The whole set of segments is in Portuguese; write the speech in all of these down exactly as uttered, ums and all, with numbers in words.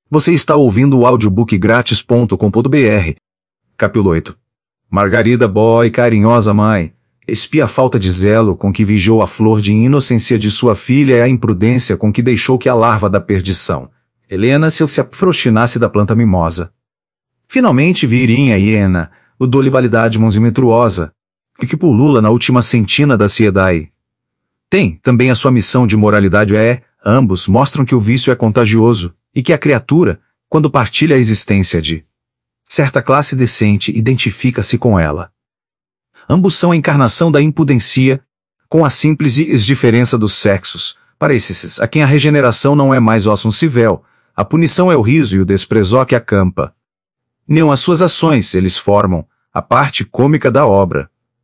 Você está ouvindo o audiobook grátis ponto com ponto br. Capítulo oito. Margarida Boy, carinhosa mãe, espia a falta de zelo com que vigiou a flor de inocência de sua filha e a imprudência com que deixou que a larva da perdição, Helena, se eu se afrouxinasse da planta mimosa. Finalmente virinha a hiena, o dolibalidade monstruosa, que pulula na última centina da sociedade. Tem também a sua missão de moralidade é, ambos mostram que o vício é contagioso, e que a criatura, quando partilha a existência de certa classe decente, identifica-se com ela. Ambos são a encarnação da impudência, com a simples diferença dos sexos, para esses a quem a regeneração não é mais ossum civel, a punição é o riso e o desprezo que acampa. Nem as suas ações eles formam a parte cômica da obra.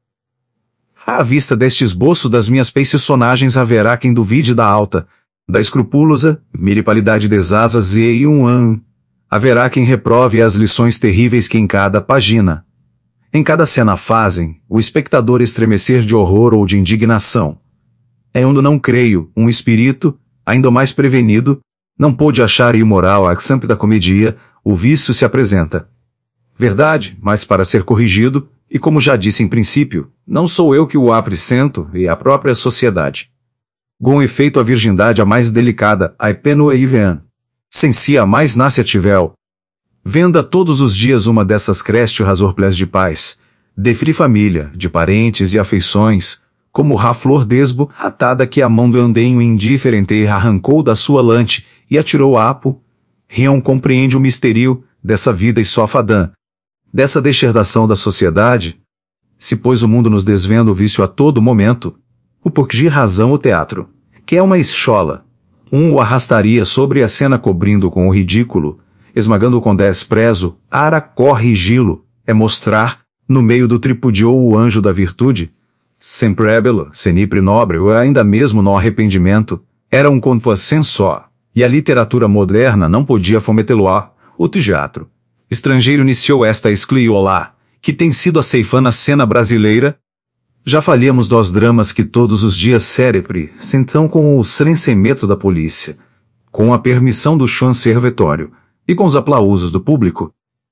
À vista deste esboço das minhas personagens haverá quem duvide da alta, da escrupulosa, miripalidade das asas e um an. Haverá quem reprove as lições terríveis que em cada página, em cada cena fazem o espectador estremecer de horror ou de indignação. É onde não creio, um espírito, ainda mais prevenido, não pôde achar imoral a exemplo da comédia, o vício se apresenta. Verdade, mas para ser corrigido, e como já disse em princípio, não sou eu que o apresento e a própria sociedade. Com efeito a virgindade a mais delicada, a peno e vean. Sem si a mais nasce a tivel. Venda todos os dias uma dessas creste rasorples de paz, de fri família, de parentes e afeições, como ra flor desbo, atada que a mão do andenho indiferente arrancou da sua lante, e atirou a apo. Rião compreende o misterio, dessa vida e sofadã, dessa desherdação da sociedade. Se pois o mundo nos desvenda o vício a todo momento, o porquê razão o teatro, que é uma eschola, um o arrastaria sobre a cena cobrindo com o ridículo, esmagando com desprezo, ara corrigi-lo, é mostrar, no meio do tripudio o anjo da virtude, sempre belo, sempre nobre, ou ainda mesmo no arrependimento, era um confuascensó, e a literatura moderna não podia fometê-lo-á, o teatro. Estrangeiro iniciou esta escliolá, que tem sido a ceifana cena brasileira. Já falhamos dos dramas que todos os dias cérebre, sentam com o srencemeto da polícia, com a permissão do chancervetório, e com os aplausos do público.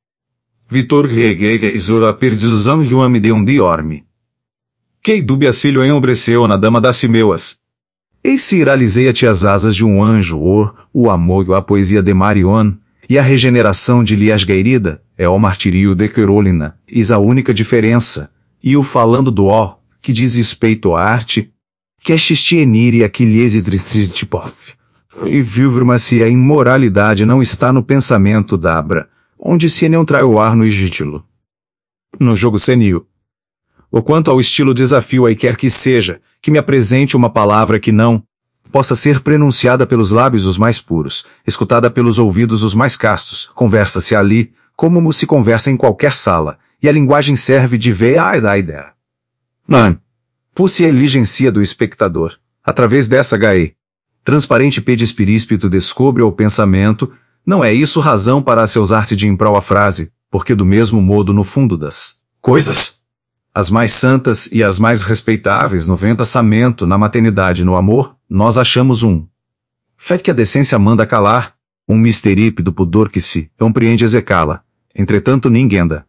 Vitor Reguega isura a perdição de um ame de um diorme. Que dubiacilho enobreceu na dama das cimeuas. Eis se iralizeia-te as asas de um anjo, or, o amor a poesia de Marion, e a regeneração de Lias Gairida, é o martírio de Carolina, is a única diferença, e o falando do ó, que diz respeito à arte, que é xistienir e aquilhese tristipov. E viver-me se a imoralidade não está no pensamento d'abra, onde se não trai o ar no estilo. No jogo senil. O quanto ao estilo desafio aí quer que seja, que me apresente uma palavra que não possa ser pronunciada pelos lábios os mais puros, escutada pelos ouvidos os mais castos, conversa-se ali, como se conversa em qualquer sala, e a linguagem serve de veia da ideia. Não. Puse a iligencia do espectador, através dessa gae. Transparente pedispiríspito descobre o pensamento, não é isso razão para se usar-se de improl a frase, porque do mesmo modo no fundo das coisas, as mais santas e as mais respeitáveis no pensamento, na maternidade e no amor, nós achamos um fé que a decência manda calar, um misteripe do pudor que se compreende execala, entretanto ninguém dá.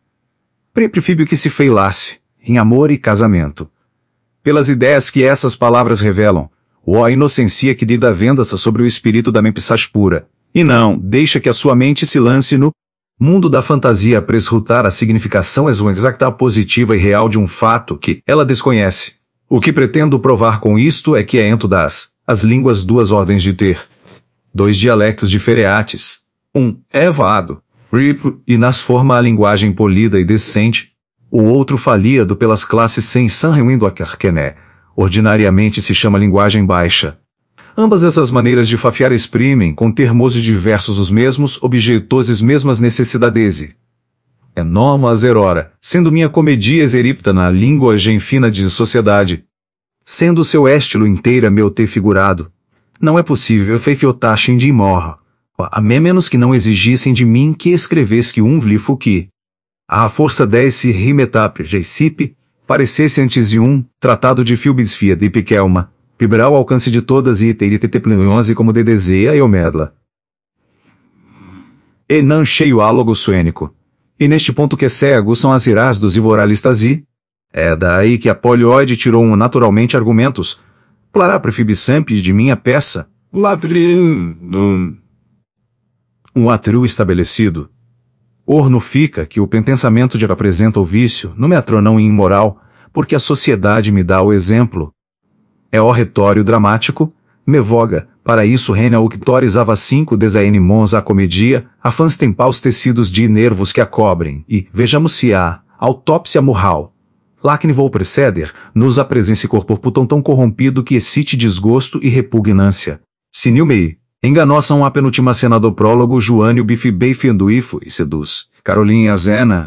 Prefíbio que se feilasse, em amor e casamento. Pelas ideias que essas palavras revelam, ou a inocência que lhe dá vendas sobre o espírito da mempissaz pura, e não deixa que a sua mente se lance no mundo da fantasia a presrutar a significação exata positiva e real de um fato que ela desconhece. O que pretendo provar com isto é que é ento das as línguas duas ordens de ter dois dialectos diferentes. Um é vado, rip, e nas forma a linguagem polida e decente. O outro falíado pelas classes sem sanguindo a carquené, ordinariamente se chama linguagem baixa. Ambas essas maneiras de fafiar exprimem com termos diversos os mesmos objetores mesmas necessidades. É noma zerora, sendo minha comedia exeripta na língua genfina de sociedade. Sendo seu estilo inteira meu ter figurado. Não é possível feifiotaxem de morra, a menos que não exigissem de mim que escrevesse que um vlifo que a força desse rimetap geicipe, parecesse antes de um tratado de filbisfia de Piquelma, pibrar o alcance de todas e ter tetepleniose como de deseia e omedla. e não cheio álogo suênico. E neste ponto que cego são as irás dos ivoralistas e... É daí que a polioide tirou um naturalmente argumentos. Plará prefibissamp de minha peça. Latrin... Um atrio estabelecido. Orno fica que o pensamento de apresenta o vício, no metronão imoral, porque a sociedade me dá o exemplo. É o retório dramático, me voga, para isso reina o ctores ava cinco desaenimons a comedia, a fãs tem paus tecidos de nervos que a cobrem, e, vejamos se há, autópsia moral. Lacne vou preceder, nos apresence corpo putão tão corrompido que excite desgosto e repugnância. Sinil mei, enganossam a penúltima cena do prólogo Joânio bife bem fenduifo e seduz. Carolinha Zena,